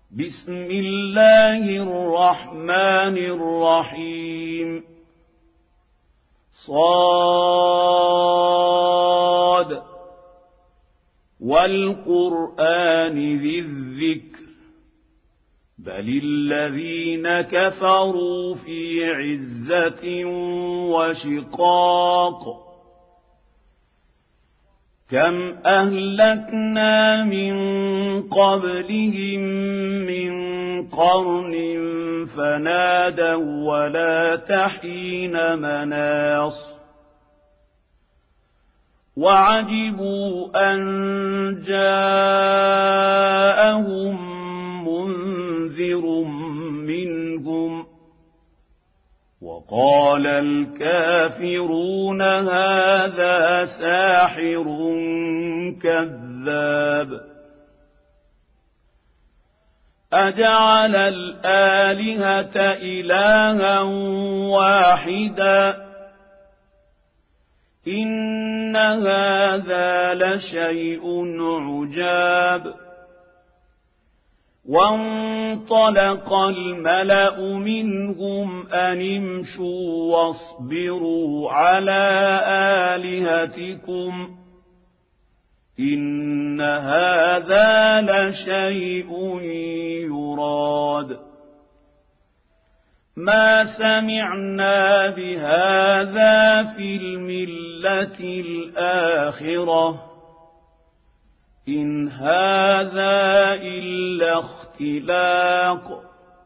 بسم الله الرحمن الرحيم صاد والقرآن ذي الذكر بل الذين كفروا في عزة وشقاق كم أهلكنا من قبلهم من قرن فنادوا ولا تحين مناص وعجبوا أن جاءهم منذر منهم وقال الكافرون هذا ساحر كذاب أجعل الآلهة إلها واحدا إن هذا لشيء عجاب وانطلق الملأ منهم أن امشوا واصبروا على آلهتكم إن هذا لشيء يراد ما سمعنا بهذا في الملة الآخرة إن هذا إلا اختلاق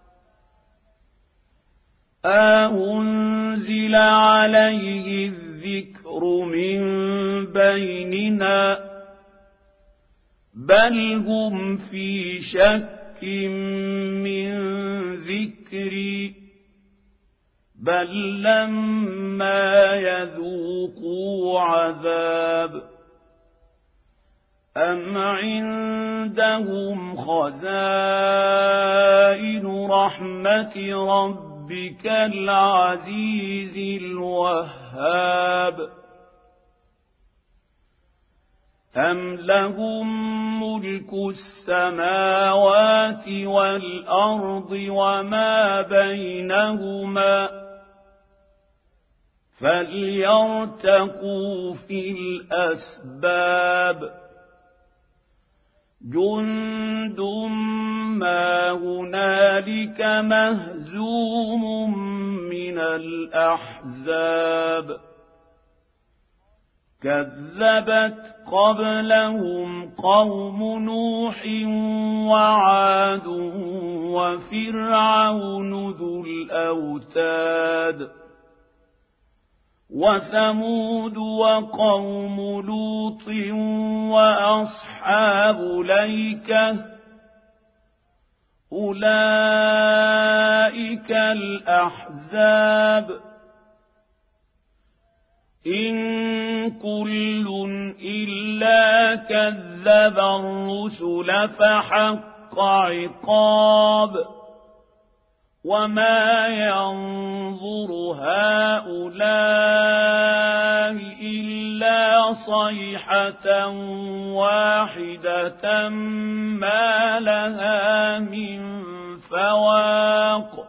أنزل عليه الذكر من بيننا بل هم في شك من ذكري بل لما يذوقوا عذاب أم عندهم خزائن رحمة ربك العزيز الوهاب أم لهم ملك السماوات والأرض وما بينهما فليرتقوا في الأسباب جند ما هنالك مهزوم من الأحزاب كذبت قبلهم قوم نوح وعاد وفرعون ذو الأوتاد وثمود وقوم لوط وأصحاب الأيكة أولئك الأحزاب إن كل إلا كذب الرسل فحق عقاب وما ينظر هؤلاء إلا صيحة واحدة ما لها من فواق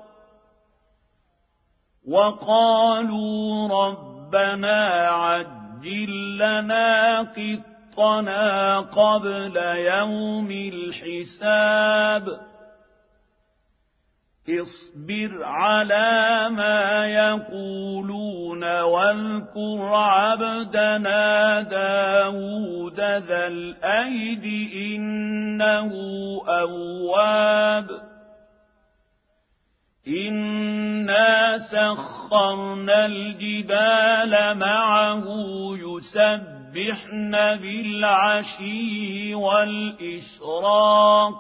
وقالوا ربنا عجل لنا قطنا قبل يوم الحساب اصبر على ما يقولون واذكر عبدنا داود ذا الأيد إنه أواب إنا سخرنا الجبال معه يسبحن بالعشي والإشراق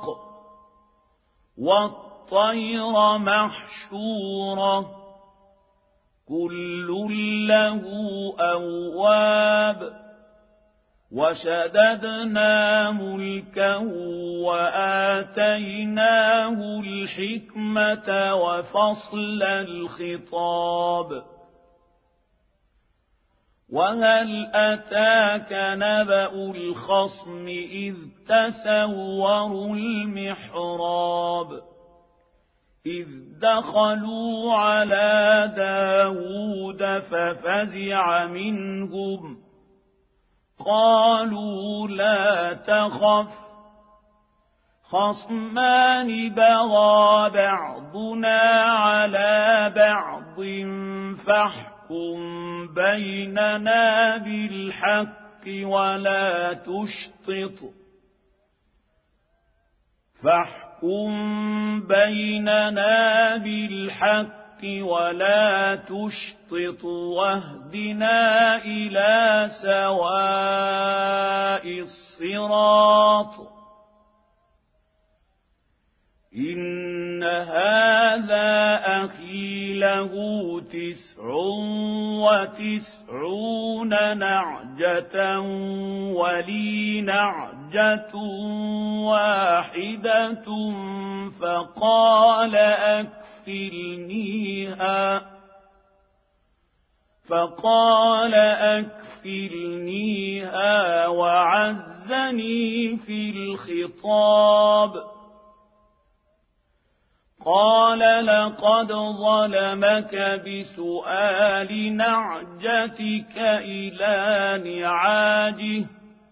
والطير محشورة كل له أواب وشددنا ملكه وآتيناه الحكمة وفصل الخطاب وهل أتاك نبأ الخصم إذ تسوروا المحراب إذ دخلوا على داود ففزع منهم قالوا لا تخف خصمان بغى بعضنا على بعض فاحكم بيننا بالحق ولا تشطط واهدنا إلى سواء الصراط إن هذا أخي له 99 نعجة ولي نعجة واحدة فقال أكفلنيها وعزني في الخطاب قال لقد ظلمك بسؤال نعجتك إلى نعاجه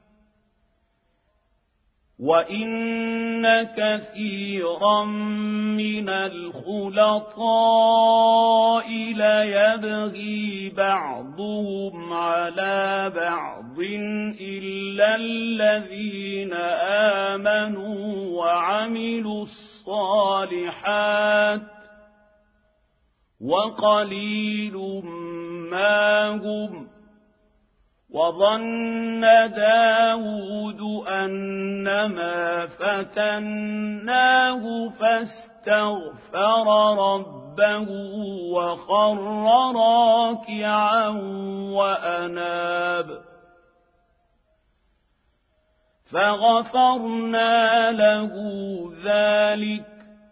وإن كثيرا من الخلطاء ليبغي بعضهم على بعض إلا الذين آمنوا وعملوا الصالحات وقليل ما هم وظن داود أنما فتناه فاستغفر ربه وخر راكعا وأناب فغفرنا له ذلك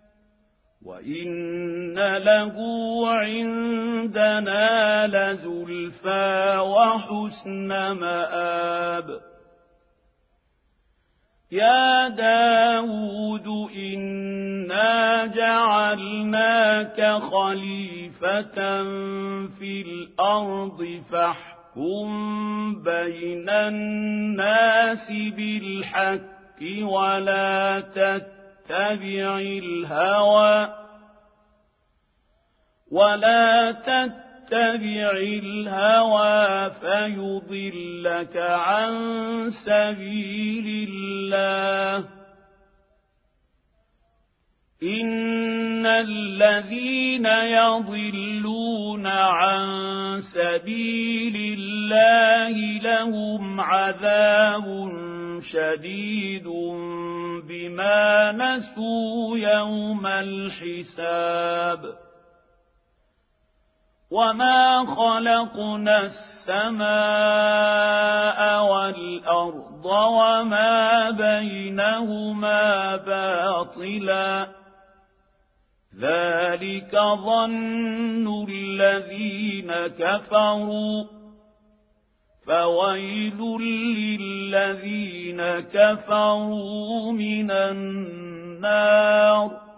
وإن له عندنا لزلفى وحسن مآب يا داود إنا جعلناك خليفة في الأرض فاحكم بين الناس بالحق ولا تتبع الهوى فيضلك عن سبيل الله إن الذين يضلون عن سبيل الله لهم عذاب شديد بما نسوا يوم الحساب وما خلقنا السماء والأرض وما بينهما باطلا ذلك ظن الذين كفروا فويل للذين كفروا من النار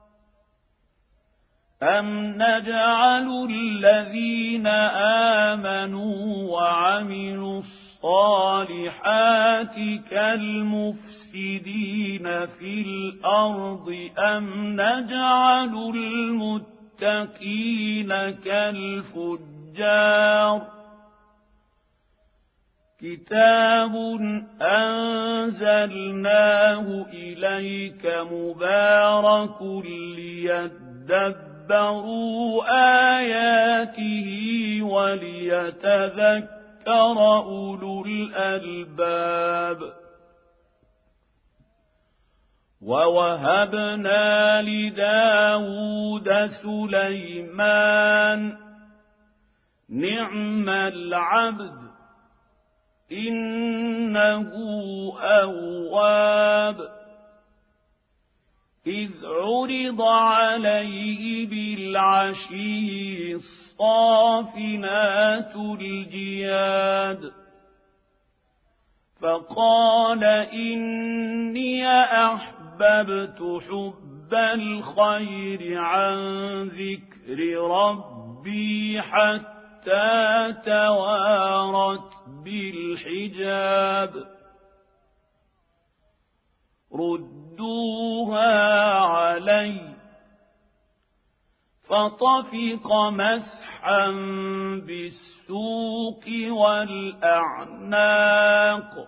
أم نجعل الذين آمنوا وعملوا الصالحات كالمفسدين في الأرض أم نجعل المتقين كالفجار كتاب أنزلناه إليك مبارك ليدبروا آياته وليتذكر أولو الألباب ووهبنا لداود سليمان نعم العبد إنه أواب إذ عرض عليه بالعشي الصافنات الجياد فقال إني أحببت حب الخير عن ذكر ربي حتى توارت بالحجاب ردوها علي فطفق مسحا بالسوق والأعناق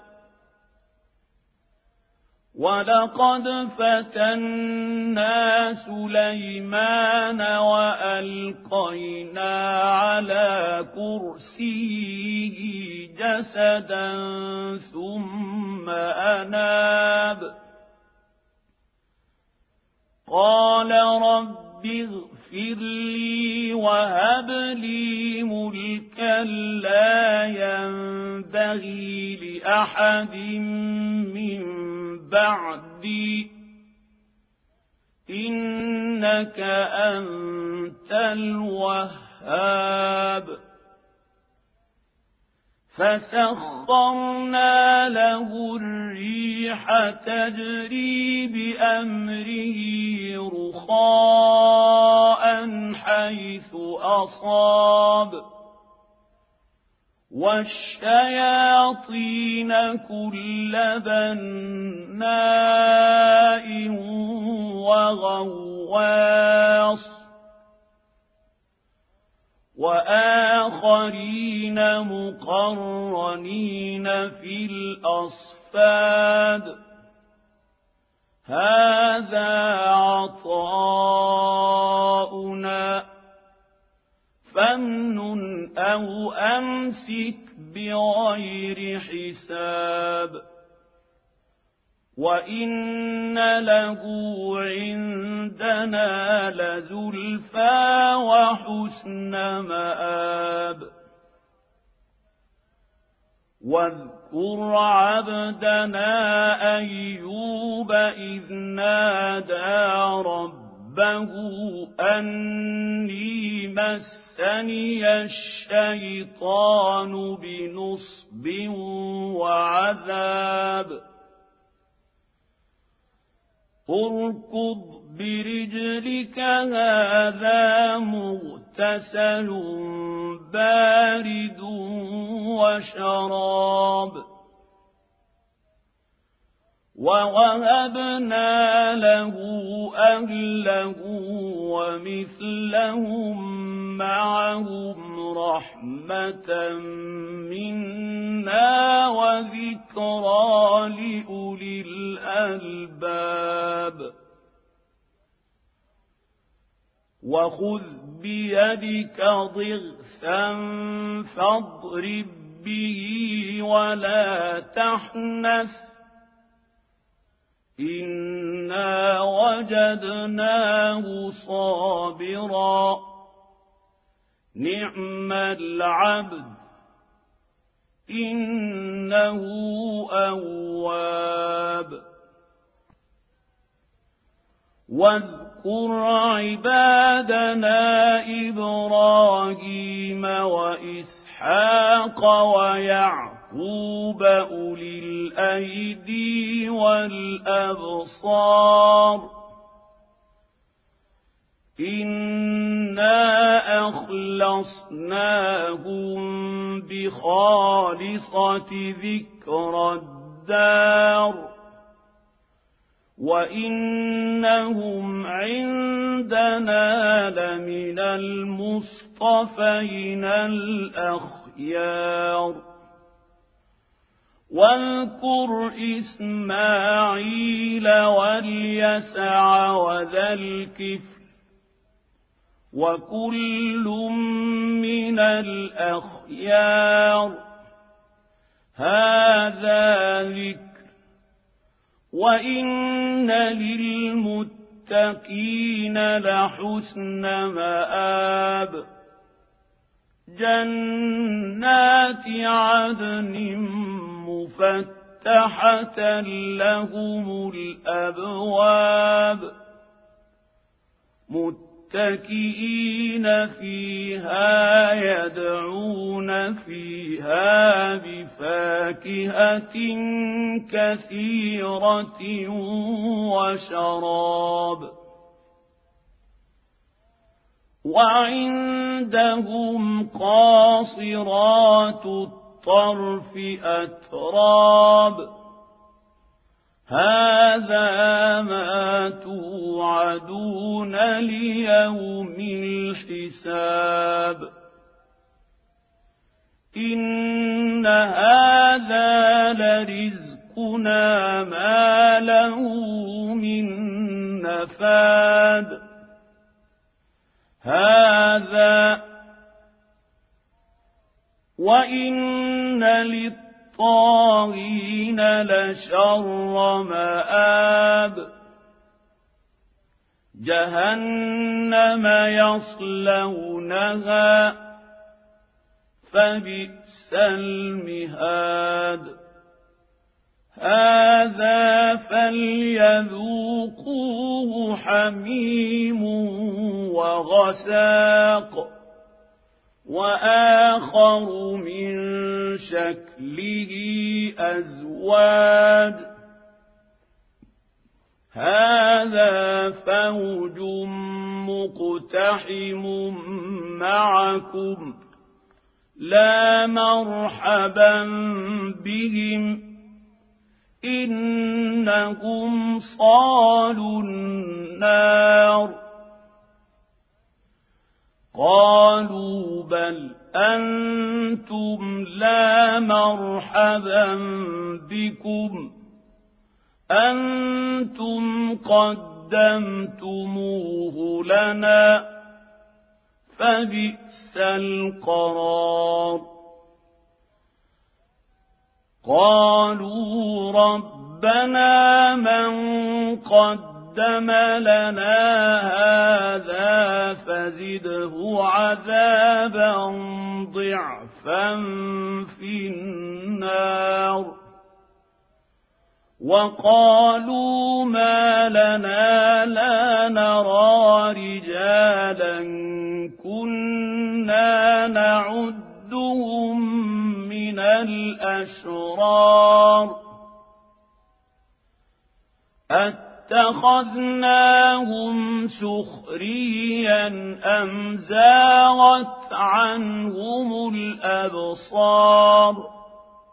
ولقد فتنا سليمان وألقينا على كرسيه جسدا ثم أناب قال رب اغفر لي وهب لي ملكا لا ينبغي لأحد من بعدي إنك أنت الوهاب فسخرنا له الريح تجري بأمره رخاء حيث أصاب والشياطين كل بناء وغواص وآخرين مقرنين في الأصفاد هذا عطاؤنا فامنن أو أمسك بغير حساب وإن له عندنا لزلفى وحسن مآب واذكر عبدنا أيوب إذ نادى ربه أني مسني الشيطان بنصب وعذاب اركض برجلك هذا مغتسل بارد وشراب ووهبنا له أهله ومثلهم معهم رحمة منا وذكرى لأولي الألباب وخذ بيدك ضغثا فاضرب به ولا تحنث إنا وجدناه صابرا نعم العبد إنه أواب واذكر عبادنا إبراهيم وإسحاق ويعقوب أولي الأيدي والأبصار إنا أخلصناهم بخالصة ذكر الدار وإنهم عندنا لمن المصطفين الأخيار واذكر إسماعيل واليسع وذا الكفل وكل من الأخيار هذا ذكر وإن للمتقين لحسن مآب جنات عدن مفتحة لهم الأبواب متكئين فيها يدعون فيها بفاكهة كثيرة وشراب وعندهم قاصرات الطرف أتراب هذا ما توعدون ليوم الحساب إن هذا لرزقنا ما له من نفاد هذا وإن للطاغين لشر مآب جهنم يصلونها فبئس المهاد هذا فليذوقوه حميم وغساق وآخر من شكله أزواج هذا فوج مقتحم معكم لا مرحبا بهم إنهم صالوا النار قالوا بل أنتم لا مرحبا بكم أنتم قدمتموه لنا فبئس القرار قالوا ربنا من قدم لنا هذا فزده عذابا ضعفا في النار وقالوا ما لنا لا نرى رجالا كنا نعدهم من الأشرار اتخذناهم سخريا أم زاغت عنهم الأبصار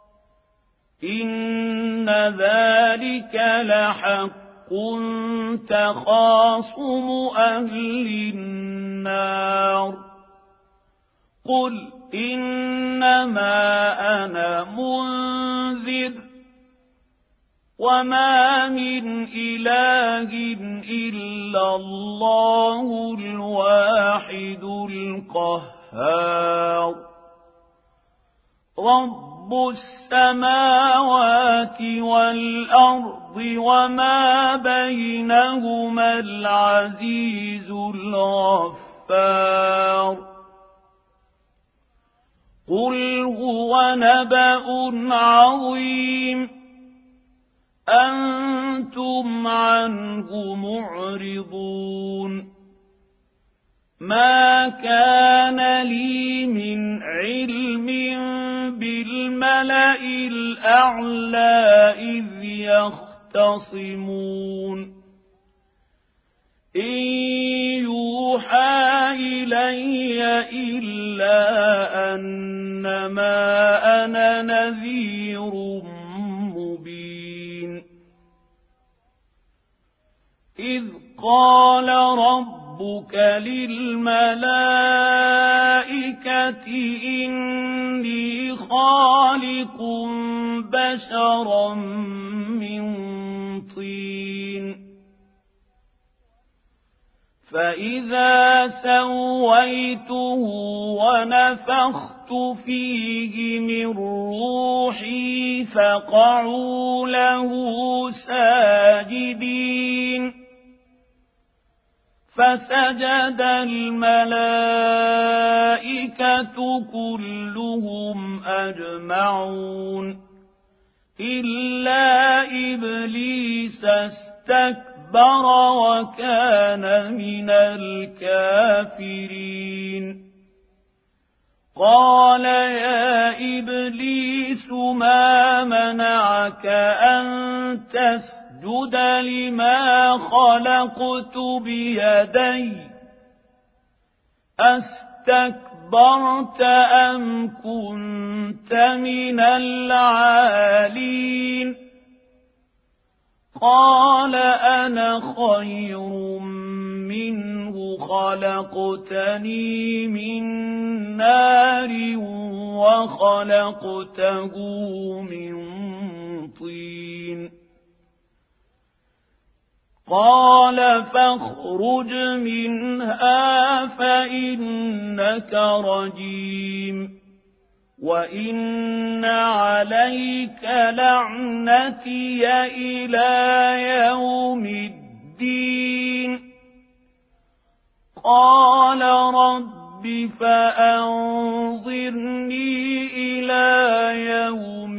إن ذلك لحق تخاصم أهل النار قل إنما أنا منذر وما من إله إلا الله الواحد القهار رب السماوات والأرض وما بينهما العزيز الغفار قل هو نبأ عظيم أنتم عنه معرضون ما كان لي من علم بالملأ الأعلى إذ يختصمون إن يوحى إلي إلا أنما أنا نذير مبين إذ قال ربك للملائكة إني خالق بشرا من طين فإذا سويته ونفخت فيه من روحي فقعوا له ساجدين فسجد الملائكة كلهم أجمعون إلا إبليس استكبر واستكبر وكان من الكافرين قال يا إبليس ما منعك أن تسجد لما خلقت بيدي أستكبرت أم كنت من العالين قال أنا خير منه خلقتني من نار وخلقته من طين قال فاخرج منها فإنك رجيم وإن عليك لعنتي إلى يوم الدين قال رب فأنظرني إلى يوم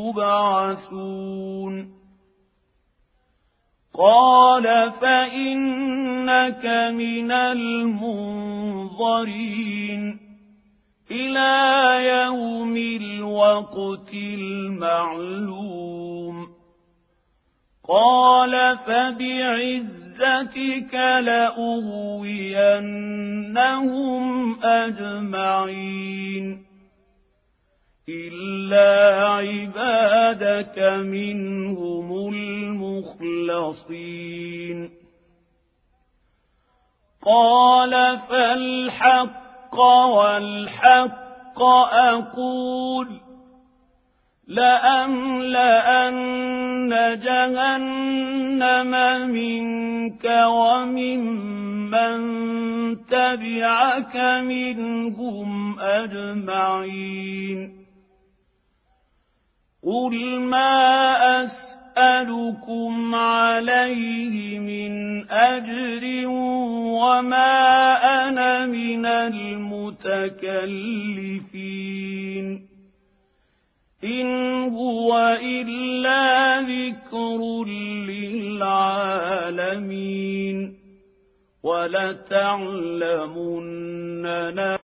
يبعثون قال فإنك من المنظرين إلى يوم الوقت المعلوم قال فبعزتك لأغوينهم أجمعين إلا عبادك منهم المخلصين قال فالحق والحق أقول لأملأن جهنم منك وممن تبعك منهم أجمعين قل ما أسألكم عليه من أجر وما أنا من المتكلفين إن هو إلا ذكر للعالمين ولتعلمن